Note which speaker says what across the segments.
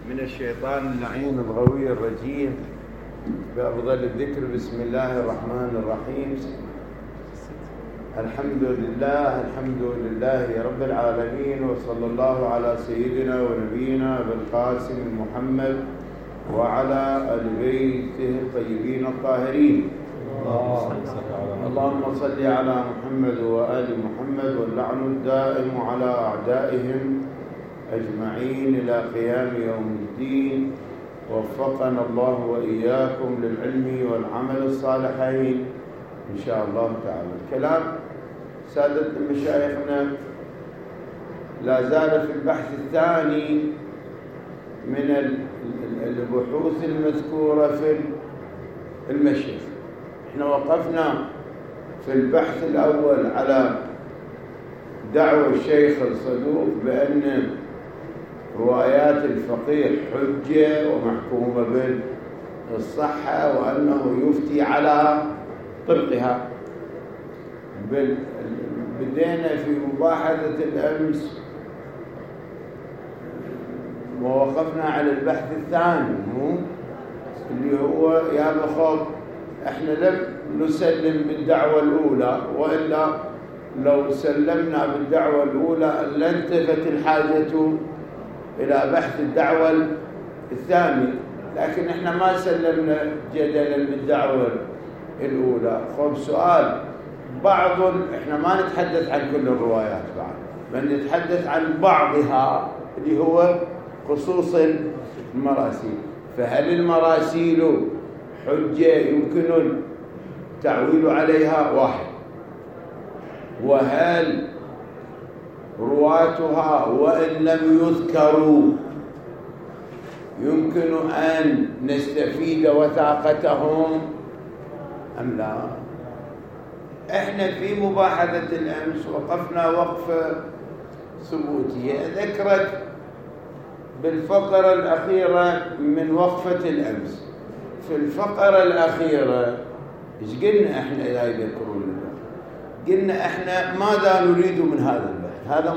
Speaker 1: من الشيطان اللعين الغوي الرجيم. بأفضل الذكر بسم الله الرحمن الرحيم. الحمد لله رب العالمين، وصلى الله على سيدنا ونبينا بالقاسم محمد وعلى آل بيته الطيبين الطاهرين. اللهم صل على محمد وآل محمد، واللعن الدائم على أعدائهم أجمعين إلى قيام يوم الدين. وفقنا الله وإياكم للعلم والعمل الصالحين إن شاء الله تعالى. الكلام سادة مشايخنا لا زال في البحث الثاني من البحوث المذكورة في المشيخ. احنا وقفنا في البحث الأول على دعوى الشيخ الصدوق بأن روايات الفقيه حجة ومحكومة بالصحة، وأنه يفتي على طبقها. بدينا في مباحثة الأمس ووقفنا على البحث الثاني اللي هو يا بخوف احنا لم نسلم بالدعوة الأولى، وإلا لو سلمنا بالدعوة الأولى لانتفت الحاجة إلى بحث الدعوة الثانية، لكن احنا ما سلمنا جدلا بالدعوة الأولى. خب سؤال احنا ما نتحدث عن كل الروايات بعد، بل نتحدث عن بعضها اللي هو خصوص المراسيل. فهل المراسيل حجة يمكن التعويل عليها؟ واحد. وهل رواتها وإن لم يذكروا يمكن أن نستفيد وثاقتهم أم لا؟ احنا في مباحثة الأمس وقفنا وقفة ثبوتية، ذكرت بالفقرة الأخيرة من وقفة الأمس. في الفقرة الأخيرة إيش قلنا احنا إذا يذكرون لنا؟ قلنا احنا ماذا نريد من هذا البحث؟ هذا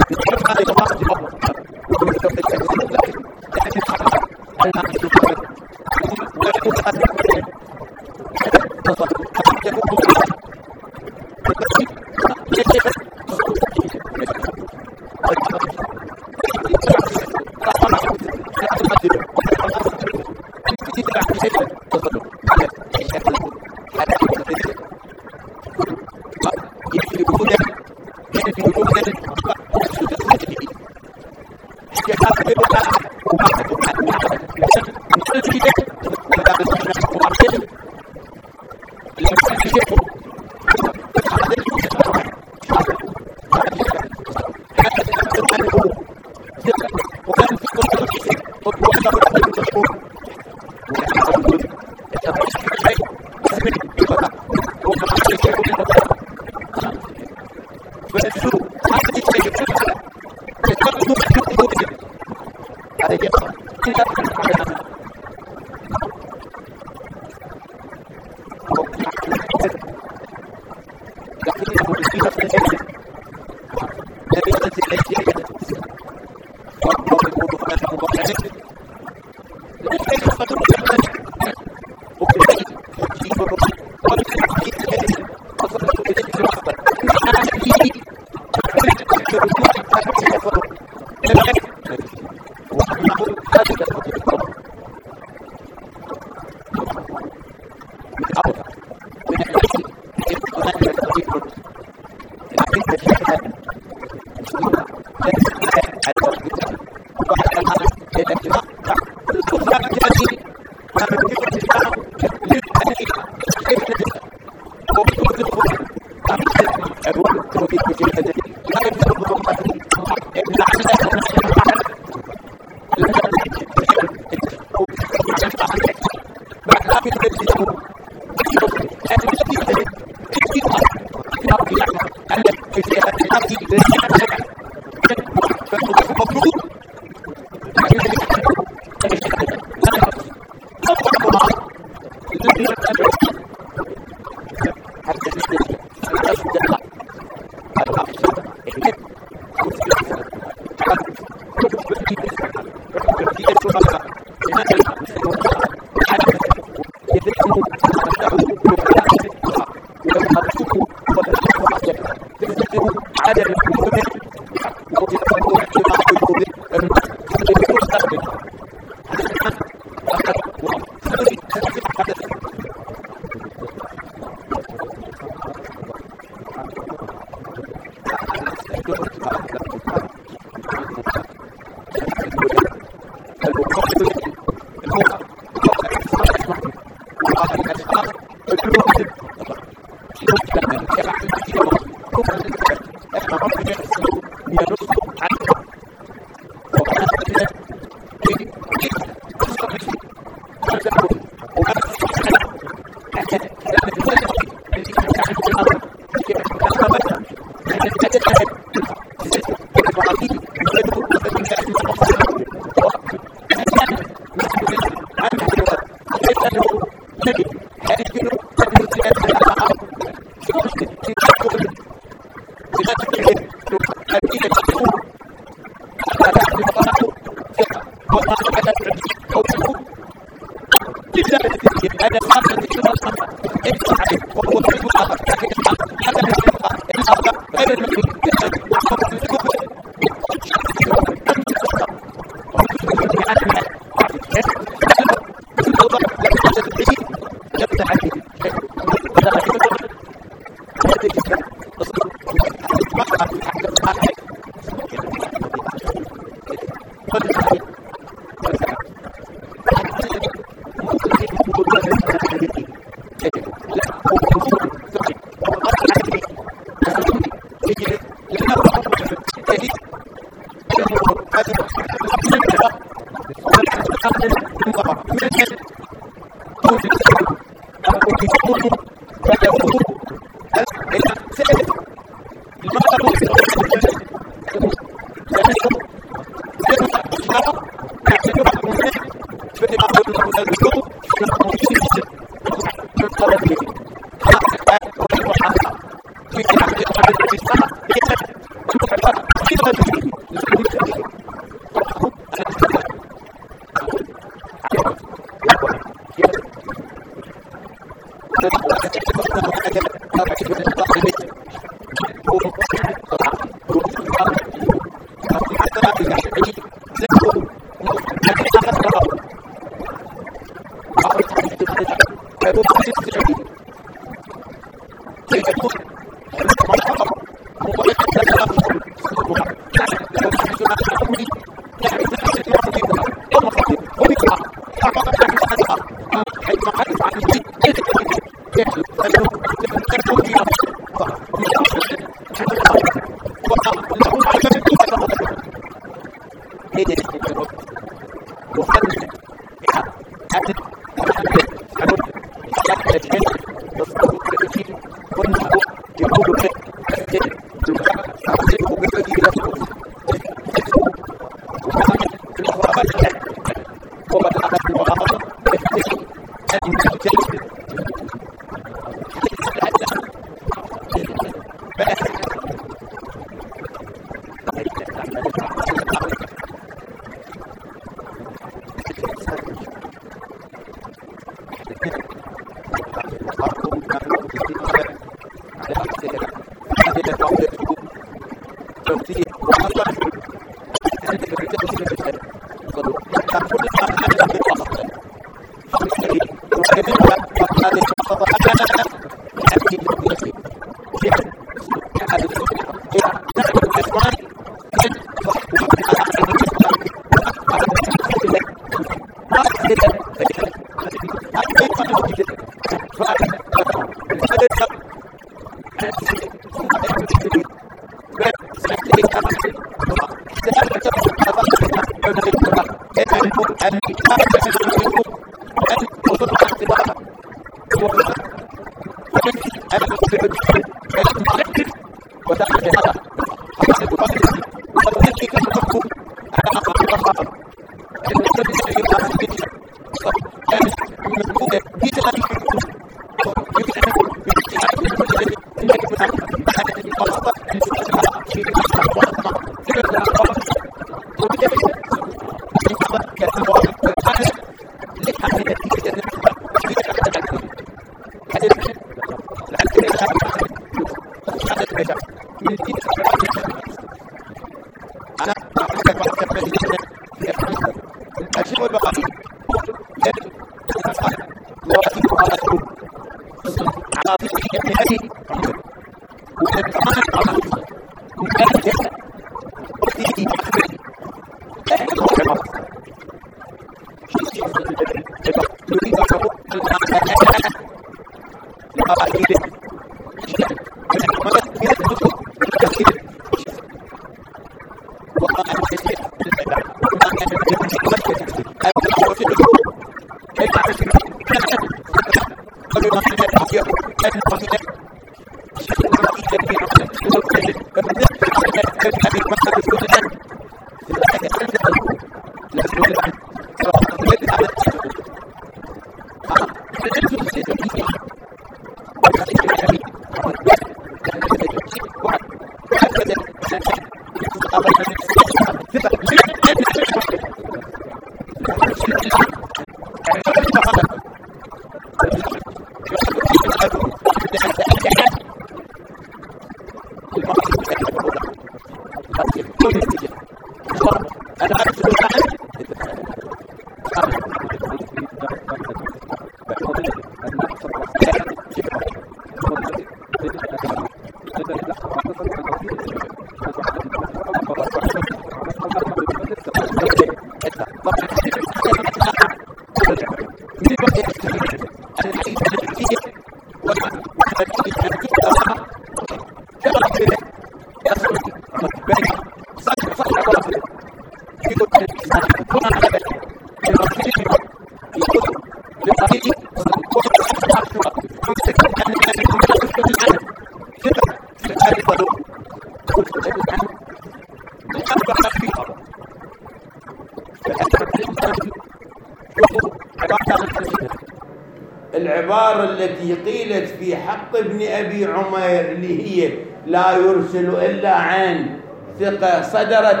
Speaker 1: العبارة التي قيلت في حق ابن أبي عمير اللي هي لا يرسل إلا عن ثقة صدرت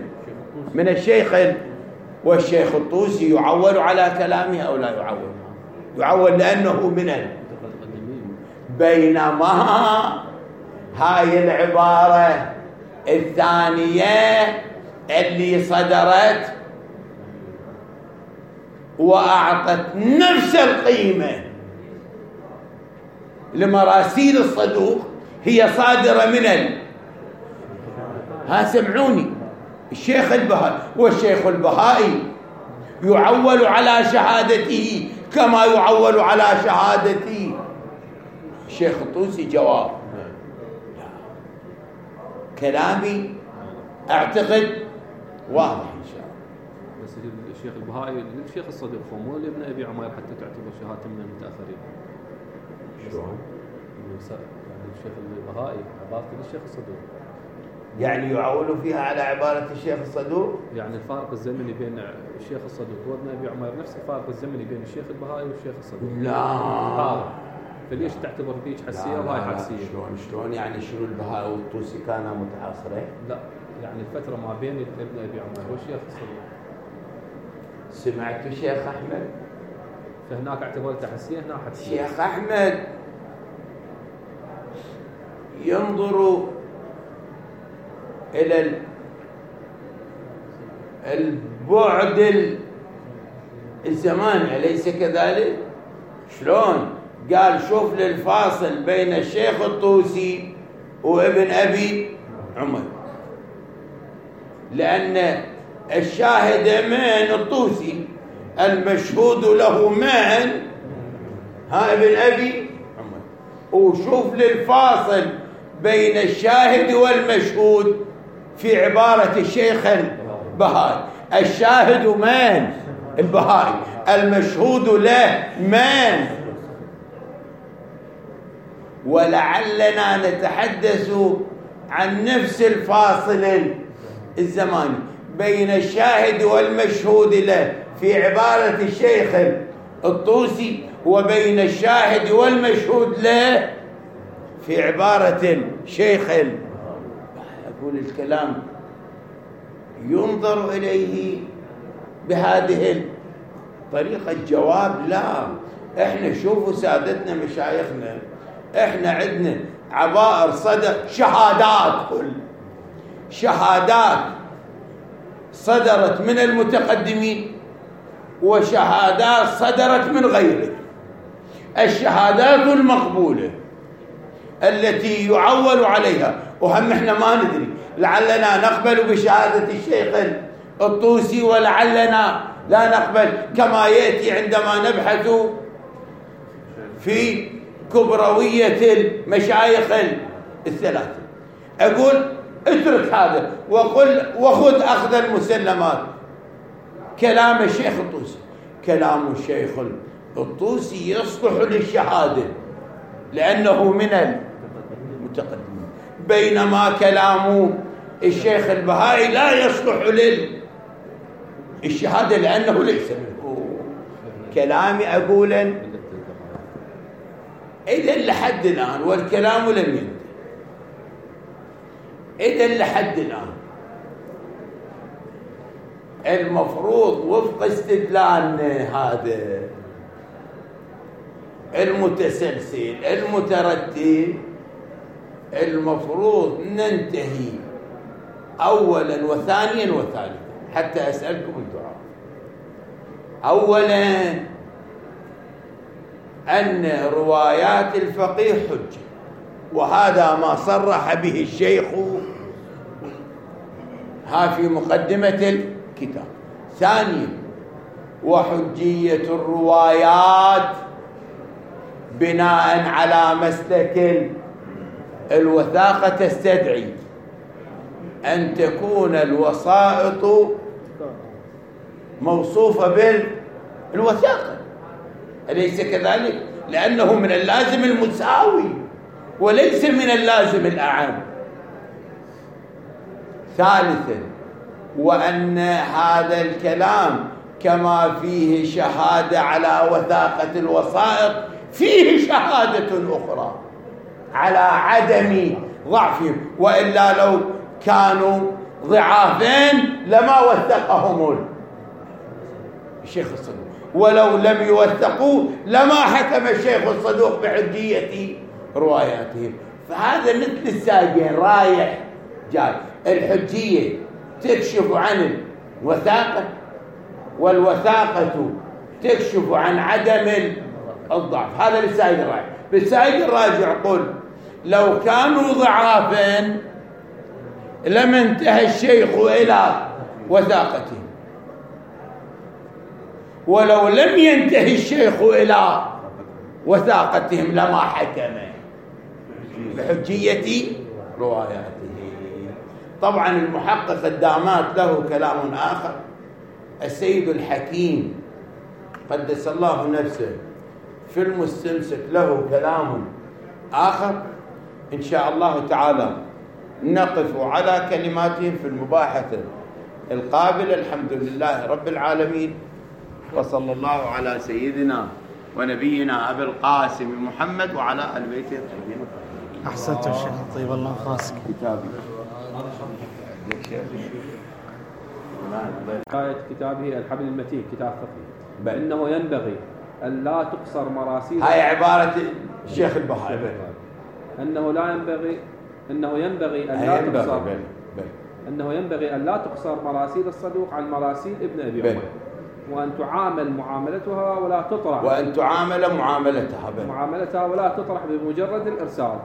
Speaker 1: من الشيخ والشيخ الطوسي يعول على كلامه أو لا يعول؟ يعول لأنه من بينما هاي العبارة الثانية اللي صدرت وأعطت نفس القيمة لمراسيل الصدوق هي صادرة من سمعوني الشيخ البهائي، والشيخ البهائي يعول على شهادته كما يعول على شهادة الشيخ الطوسي. جواب كلامي أعتقد واضح إن شاء الله.
Speaker 2: بس الشيخ البهائي للشيخ الصدوق مو لابن أبي عمير حتى تعتبر شهادة من المتأخرين.
Speaker 1: شلون؟
Speaker 2: يعني الشيخ البهائي عبارته للشيخ الصدوق.
Speaker 1: يعني يعولوا فيها على عبارة الشيخ الصدوق؟
Speaker 2: يعني الفارق الزمني بين الشيخ الصدوق وابن أبي عمير نفس الفارق الزمني بين الشيخ البهائي والشيخ الصدوق.
Speaker 1: لا.
Speaker 2: فليش تعتبر ذيك حسية وهاي حسية؟
Speaker 1: شلون يعني شنو البهائي والطوسي كانا متعاصرين؟
Speaker 2: لا يعني الفترة ما بين ابن أبي عمير والشيخ الصدوق.
Speaker 1: سمعت الشيخ أحمد؟
Speaker 2: فهناك اعتبرته حسية هنا حسية.
Speaker 1: الشيخ أحمد ينظر إلى البعد الزماني أليس كذلك؟ شلون؟ قال شوف للفاصل بين الشيخ الطوسي وابن أبي عمر، لأن الشاهد من الطوسي المشهود له من ابن أبي عمر، وشوف للفاصل بين الشاهد والمشهود في عبارة الشيخ البهائي. الشاهد من البهائي، المشهود له من. ولعلنا نتحدث عن نفس الفاصل الزماني بين الشاهد والمشهود له في عبارة الشيخ الطوسي وبين الشاهد والمشهود له في عبارة الشيخ. أقول الكلام ينظر إليه بهذه الطريقة. الجواب لا. إحنا شوفوا سادتنا مشايخنا، إحنا عندنا عبائر صدر شهادات، كل شهادات صدرت من المتقدمين وشهادات صدرت من غيره. الشهادات المقبولة التي يعول عليها، وهم احنا ما ندري، لعلنا نقبل بشهادة الشيخ الطوسي ولعلنا لا نقبل، كما يأتي عندما نبحث في كبروية المشايخ الثلاثة. أقول اترك هذا وخذ أخذ المسلمات. كلام الشيخ الطوسي، كلام الشيخ الطوسي يصلح للشهادة لأنه من المتقدمين، بينما كلام الشيخ البهائي لا يصلح للشهادة لأنه ليس منه. كلامي أقولا إذا لحد الآن والكلام لم ينتهي، إذا لحد الآن المفروض وفق استدلالنا هذا المتسلسل المترتب، المفروض ننتهي أولا وثانيا وثالثا حتى أسألكم الدعاء. أولا أن روايات الفقيه حجة، وهذا ما صرح به الشيخ في مقدمة الكتاب. ثانيا وحجية الروايات بناء على مسلك الوثاقة تستدعي أن تكون الوسائط موصوفة بالوثاقة، أليس كذلك؟ لأنه من اللازم المساوي وليس من اللازم الأعم. ثالثا وأن هذا الكلام كما فيه شهادة على وثاقة الوسائط فيه شهادة أخرى على عدم ضعفهم، وإلا لو كانوا ضعافين لما وثقهم الشيخ الصدوق، ولو لم يوثقوا لما حكم الشيخ الصدوق بحجية رواياتهم. فهذا مثل الساقين رايح جاي. الحجية تكشف عن الوثاقة والوثاقة تكشف عن عدم الضعف. هذا للسائق الراجع. بالسائق الراجع قل لو كانوا ضعافين لم انتهى الشيخ إلى وثاقتهم، ولو لم ينتهي الشيخ إلى وثاقتهم لما حكم بحجية رواياته. طبعا المحقق الدامات له كلام آخر، السيد الحكيم قدس الله نفسه في المستمسك له كلام آخر. إن شاء الله تعالى نقف على كلماتهم في المباحثة القابلة. الحمد لله رب العالمين، وصلى الله على سيدنا ونبينا أبي القاسم محمد وعلى آل بيته الطيبين.
Speaker 3: أحسنت يا شيخ، طيب الله خاصك.
Speaker 1: كتابي
Speaker 2: غاية كتابه الحبل المتين كتاب فقهي، إنه ينبغي أن لا تقصر مراسيل.
Speaker 1: هاي عبارة الشيخ البهائي.
Speaker 2: أنه ينبغي أن لا تقصر مراسيل الصدوق عن مراسيل ابن أبي عمر، وأن تعامل معاملتها ولا تطرح،
Speaker 1: وأن تعامل معاملتها
Speaker 2: ولا تطرح بمجرد الإرسال،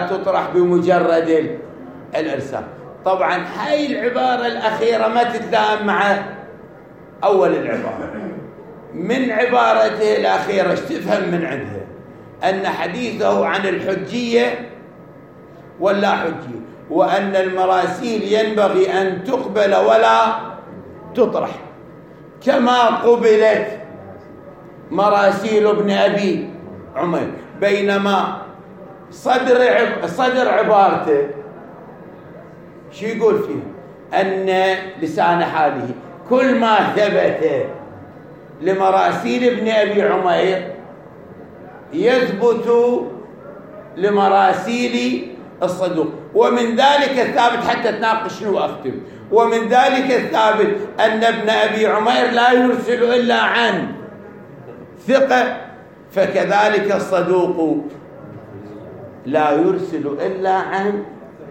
Speaker 1: الإرسال. طبعا هاي العبارة الأخيرة ما تتلائم مع أول العبارة. من عبارته الأخيرة ايش تفهم من عندها؟ أن حديثه عن الحجية ولا حجية، وأن المراسيل ينبغي أن تقبل ولا تطرح، كما قبلت مراسيل ابن أبي عمر. بينما صدر عبارته شو يقول فيها؟ أن لسان حاله كل ما ثبت لمراسيل ابن أبي عمير يثبت لمراسيل الصدوق، ومن ذلك الثابت، حتى تناقش شنو أختم، ومن ذلك الثابت أن ابن أبي عمير لا يرسل إلا عن ثقة، فكذلك الصدوق لا يرسل إلا عن.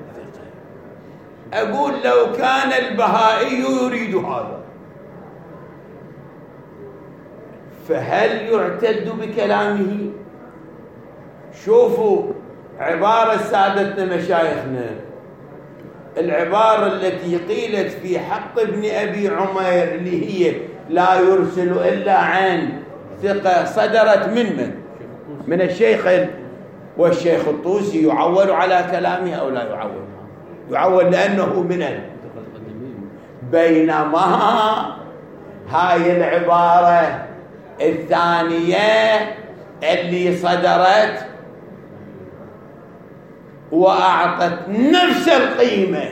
Speaker 1: أقول لو كان البهائي يريد هذا فهل يعتد بكلامه؟ شوفوا عبارة سادتنا مشايخنا، العبارة التي قيلت في حق ابن أبي عمير اللي هي لا يرسل إلا عن ثقة، صدرت من الشيخ والشيخ الطوسي. يعول على كلامه أو لا يعول؟ يعول لأنه من بينما هاي العبارة الثانية اللي صدرت وأعطت نفس القيمة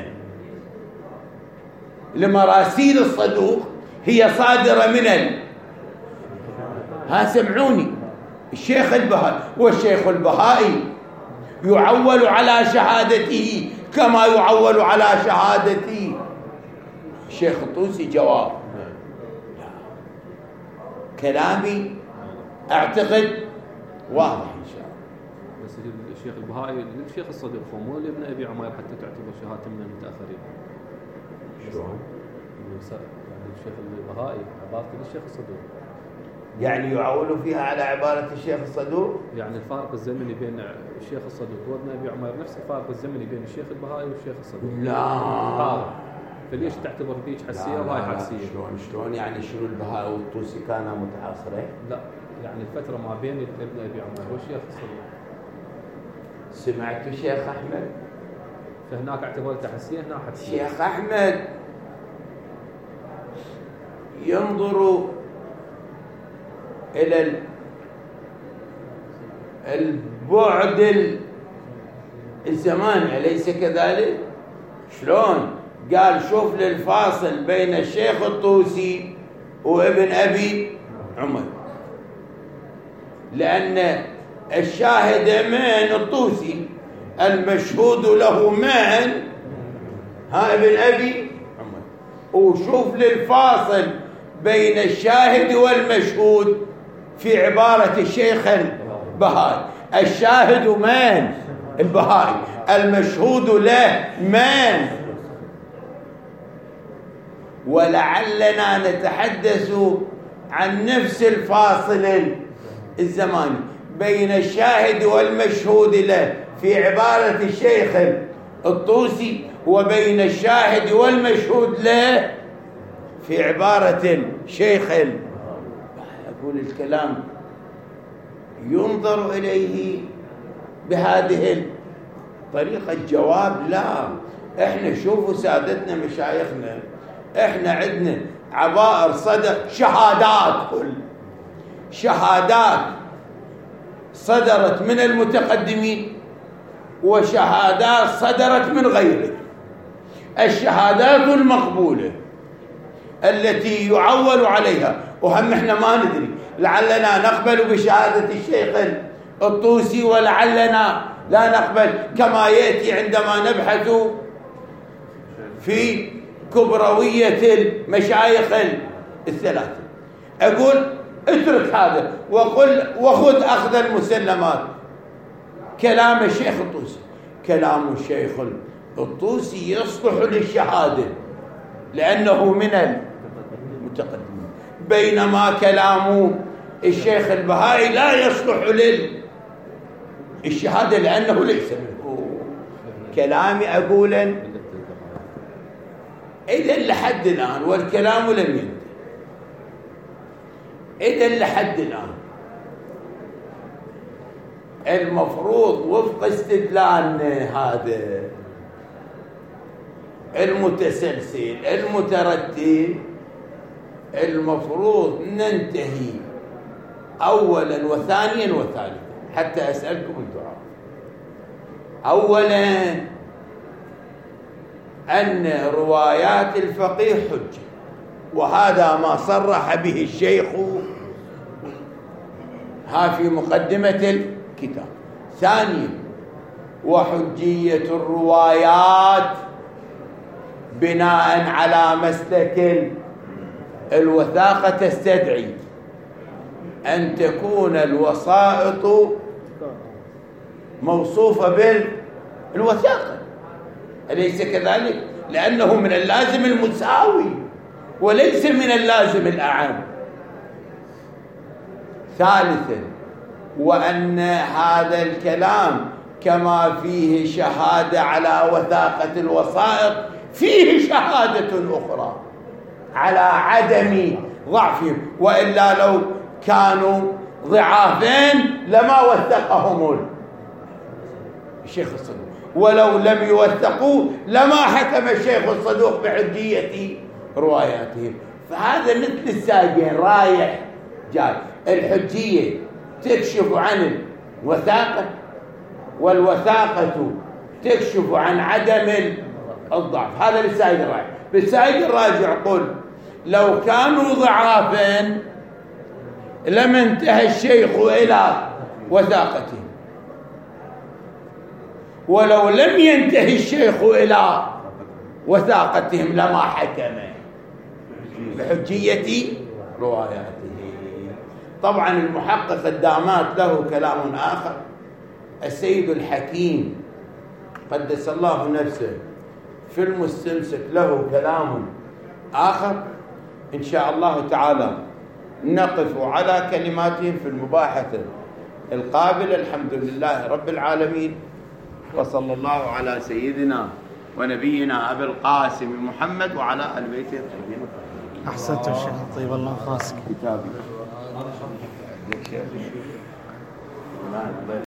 Speaker 1: لمراسيل الصدوق هي صادرة من سمعوني الشيخ البهائي، والشيخ البهائي يعول على شهادته كما يعول على شهادة الشيخ الطوسي. جواب كلامي أعتقد واضح إن شاء الله.
Speaker 2: بس الشيخ البهائي للشيخ الصدوق مو لابن أبي عمير حتى تعتبر شهادة من المتأخرين.
Speaker 1: شلون؟
Speaker 2: يعني الشيخ البهائي عبارته للشيخ الصدوق،
Speaker 1: يعني يعول فيها على عبارة الشيخ الصدوق.
Speaker 2: يعني الفارق الزمني بين الشيخ الصدوق وابن أبي عمير نفس الفارق الزمني بين الشيخ البهائي والشيخ الصدوق.
Speaker 1: لا،
Speaker 2: فليش تعتبر ذيك حسية وهاي حسية؟
Speaker 1: شلون يعني شنو البهائي والطوسي كانا متعاصرين؟
Speaker 2: لا، يعني الفترة ما بين ابن أبي عمير والشيخ الصدوق.
Speaker 1: سمعت الشيخ أحمد؟
Speaker 2: فهناك اعتبرته حسية، هنا حسية.
Speaker 1: الشيخ أحمد ينظر إلى البعد الزماني، أليس كذلك؟ شلون؟ قال شوف للفاصل بين الشيخ الطوسي وابن أبي عمر، لأن الشاهد من الطوسي، المشهود له من ابن أبي عمر. وشوف للفاصل بين الشاهد والمشهود في عبارة الشيخ البهائي، الشاهد من البهائي، المشهود له من. ولعلنا نتحدث عن نفس الفاصل الزماني بين الشاهد والمشهود له في عبارة الشيخ الطوسي، وبين الشاهد والمشهود له في عبارة الشيخ. أقول الكلام ينظر إليه بهذه الطريقة. الجواب لا، احنا شوفوا سادتنا مشايخنا، احنا عندنا عبائر شهادات، كل شهادات صدرت من المتقدمين وشهادات صدرت من غيره. الشهادات المقبولة التي يعول عليها، وهم احنا ما ندري، لعلنا نقبل بشهادة الشيخ الطوسي ولعلنا لا نقبل، كما يأتي عندما نبحث في كبروية المشايخ الثلاثة. أقول اترك هذا وخذ أخذ المسلمات. كلام الشيخ الطوسي، كلام الشيخ الطوسي يصلح للشهادة لأنه من المتقدمين، بينما كلام الشيخ البهائي لا يصلح للشهادة لأنه ليس منه. كلامي أقولا إذا لحد الآن والكلام لم ينتهي، إذا لحد الآن المفروض وفق استدلالنا هذا المتسلسل المترتب، المفروض ننتهي أولا وثانيا وثالثا حتى أسألكم الدعاء. أولا أن روايات الفقيه حجة، وهذا ما صرح به الشيخ في مقدمة الكتاب. ثانيا وحجية الروايات بناء على مسلك الوثاقة تستدعي أن تكون الوسائط موصوفة بالوثاقة، أليس كذلك؟ لأنه من اللازم المساوي وليس من اللازم الأعم. ثالثا وأن هذا الكلام كما فيه شهادة على وثاقة الوسائط فيه شهادة أخرى على عدم ضعفهم، وإلا لو كانوا ضعافين لما وثقهم الشيخ الصدوق، ولو لم يوثقوا لما حكم الشيخ الصدوق بحجية رواياتهم. فهذا مثل الساقين رايح جاي. الحجية تكشف عن الوثاقة والوثاقة تكشف عن عدم الضعف. هذا للسائق الراجع. بالسائق الراجع قل لو كانوا ضعافين لم انتهى الشيخ إلى وثاقتهم، ولو لم ينتهي الشيخ إلى وثاقتهم لما حكم بحجية رواياته. طبعا المحقق الدامات له كلام آخر. السيد الحكيم قدس الله نفسه في المستمسك له كلام آخر. إن شاء الله تعالى نقف على كلماتهم في المباحثة القابلة. الحمد لله رب العالمين، وصلى الله على سيدنا ونبينا أبي القاسم محمد وعلى آل بيته الطيبين.
Speaker 3: أحسنت الشيخ، طيب الله خاصك.
Speaker 1: كتابي